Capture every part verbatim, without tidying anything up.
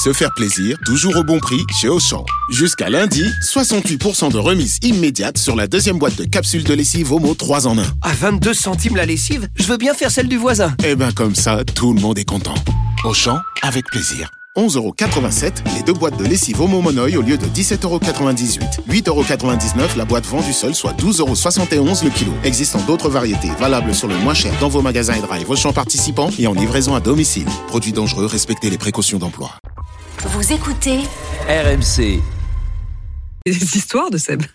Se faire plaisir, toujours au bon prix chez Auchan. Jusqu'à lundi, soixante-huit pour cent de remise immédiate sur la deuxième boîte de capsules de lessive Omo trois en un. À vingt-deux centimes la lessive, je veux bien faire celle du voisin. Eh ben comme ça, tout le monde est content. Auchan, avec plaisir. onze euros quatre-vingt-sept, les deux boîtes de lessive Omo Monoï au lieu de dix-sept euros quatre-vingt-dix-huit. huit euros quatre-vingt-dix-neuf la boîte vendue seule, soit douze euros soixante et onze le kilo. Existant d'autres variétés, valables sur le moins cher dans vos magasins et drive Auchan participants et en livraison à domicile. Produits dangereux, respectez les précautions d'emploi. Vous écoutez R M C. Des histoires de Seb.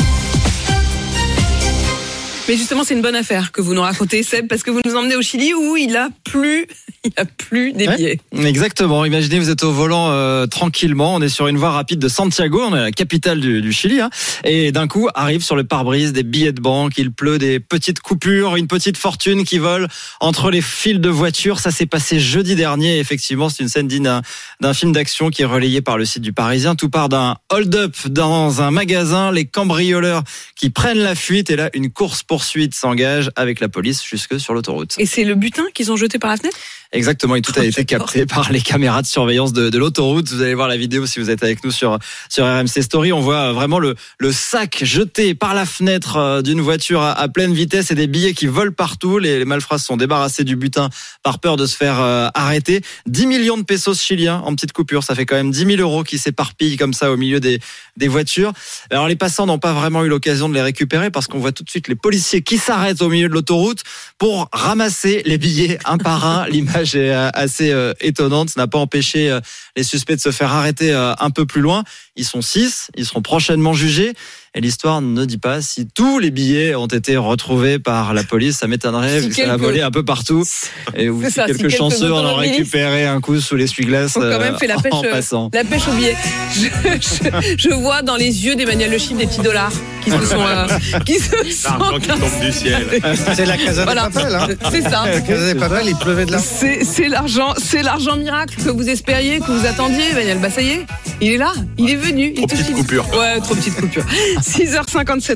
Mais justement, c'est une bonne affaire que vous nous racontez, Seb, parce que vous nous emmenez au Chili où il a plu, il a plu des billets. Ouais, exactement. Imaginez, vous êtes au volant euh, tranquillement. On est sur une voie rapide de Santiago. On est à la capitale du, du Chili. Hein, et d'un coup, arrive sur le pare-brise des billets de banque. Il pleut des petites coupures, une petite fortune qui vole entre les fils de voitures. Ça s'est passé jeudi dernier. Effectivement, c'est une scène digne d'un, d'un film d'action qui est relayé par le site du Parisien. Tout part d'un hold-up dans un magasin. Les cambrioleurs qui prennent la fuite. Et là, une course pour poursuite s'engage avec la police jusque sur l'autoroute. Et c'est le butin qu'ils ont jeté par la fenêtre ? Exactement, et tout a oh, été j'adore. capté par les caméras de surveillance de, de l'autoroute. Vous allez voir la vidéo si vous êtes avec nous sur sur R M C Story. On voit vraiment le le sac jeté par la fenêtre d'une voiture à, à pleine vitesse et des billets qui volent partout. Les, les malfrats se sont débarrassés du butin par peur de se faire euh, arrêter. dix millions de pesos chiliens en petites coupures, ça fait quand même dix mille euros qui s'éparpillent comme ça au milieu des des voitures. Alors les passants n'ont pas vraiment eu l'occasion de les récupérer parce qu'on voit tout de suite les policiers qui s'arrêtent au milieu de l'autoroute pour ramasser les billets un par un. L'image est assez euh, étonnante. Ça n'a pas empêché euh, les suspects de se faire arrêter euh, un peu plus loin. Ils sont six, ils seront prochainement jugés. Et l'histoire ne dit pas si tous les billets ont été retrouvés par la police. Ça m'étonnerait, si vu que quelques... ça a volé un peu partout. Et où si ça, quelques si chanceux en ont récupéré un coup sous l'essuie-glace faut quand même fait la pêche, en passant. La pêche au billet. Je, je, je vois dans les yeux d'Emmanuel Le Chiffre des petits dollars qui se sont... Euh, qui se L'argent sont... qui tombe du ciel. C'est la Casa voilà. de Papel. Hein. C'est ça. La Casa de Papel, il pleuvait de l'argent. C'est, c'est, l'argent, c'est l'argent miracle que vous espériez, que vous attendiez, Emmanuel. Bah ça y est, il est là, il est venu. Trop petite coupure. Ouais, trop petite coupure. six heures cinquante-sept